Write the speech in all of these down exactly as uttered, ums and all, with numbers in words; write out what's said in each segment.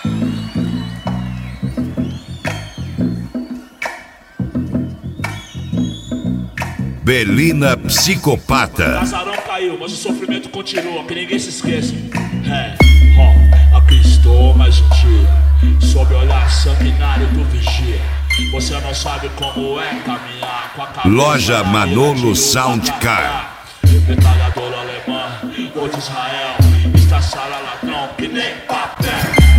Belina Psicopata. Casarão caiu, mas o sofrimento continua, que ninguém se esqueça. É, ó, aqui estou mais um dia, sob o olhar sanguinário do vigia. Você não sabe como é caminhar com a cabeça. Loja Manolo Soundcar. Metralhador alemã, ou de Israel, estaçala ladrão que nem papel.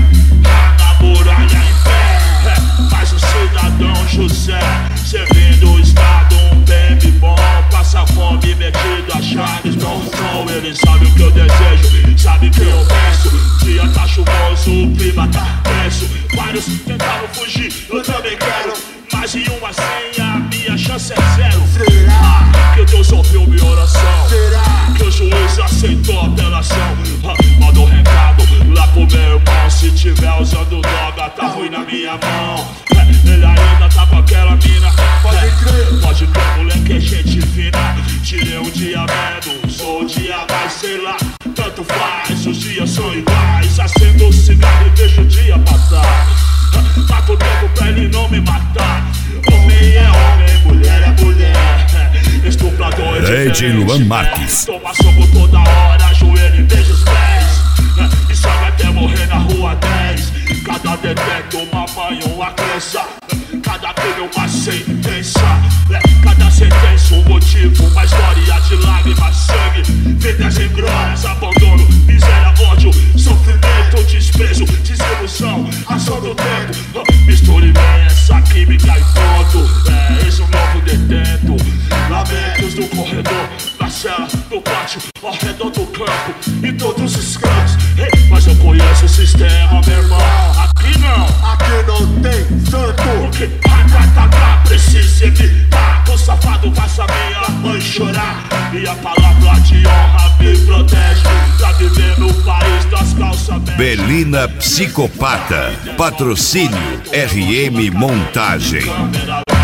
Na muralha em pé, é, faz o cidadão José, servindo o estado um bem bom. Passa fome metido a chaves no som. Ele sabe o que eu desejo, sabe que eu peço. Dia tá chuvoso, o clima tá tenso. Vários tentaram fugir, eu também quero. Mas em uma senha, a minha chance é zero. Ah, que Deus ouviu minha oração. Será que o juiz aceitou a apelação? Ah, mandou um recado lá pro meu irmão. Se tiver usando droga, tá ruim na minha mão. É, ele ainda tá com aquela mina. Pode crer, pode crer, moleque é gente fina. Tirei um dia menos, ou um dia mais, sei lá. Tanto faz, os dias são iguais. Acendo o cigarro e vejo o dia passar. Mato o tempo pra ele não me matar. Homem é homem, mulher é mulher. Estuprador é D J Luan Marques. Toma soco toda hora, joelho e beija os pés. E sabe até morrer na rua dez. Cada detento uma mãe, uma criança. Cada crime uma sentença. Cada sentença um motivo, uma história de lágrimas, sangue, vidas em glórias, abandono, miséria, ódio, sofrimento, desprezo, desilusão, ação do tempo. Misture bem essa química e pronto. É esse o novo detento. Lamentos do corredor, na cela, no pátio, ao redor do campo, em todos os cantos. Hey, mas eu conheço o sistema, meu irmão. Aqui não, aqui não tem santo. porque a precisa evitar. O safado faça minha mãe chorar. E a palavra de honra me protege pra viver no país das calças. Belina Psicopata. Patrocínio R M Montagem.